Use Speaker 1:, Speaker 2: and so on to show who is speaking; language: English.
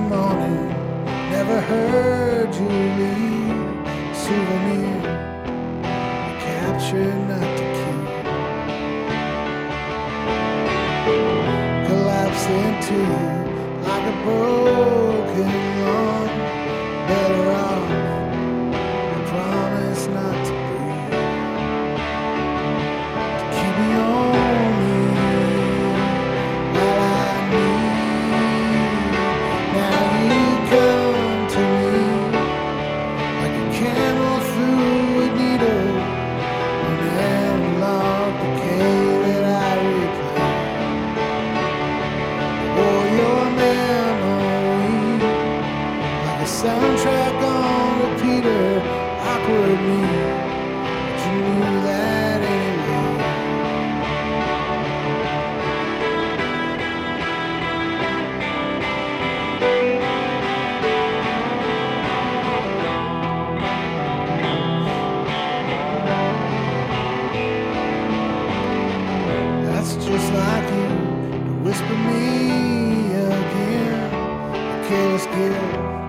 Speaker 1: morning, never heard you leave. Souvenir, capture not to keep. Collapse into like a broken lung. Better off, I promise not to breathe. To keep me only all I need. Now you come to me like a camel through a needle. An analog decay that I replay. Or your memory like a soundtrack on repeater. Awkward me, but you knew that anyway. That's just like you to whisper me again. A careless gift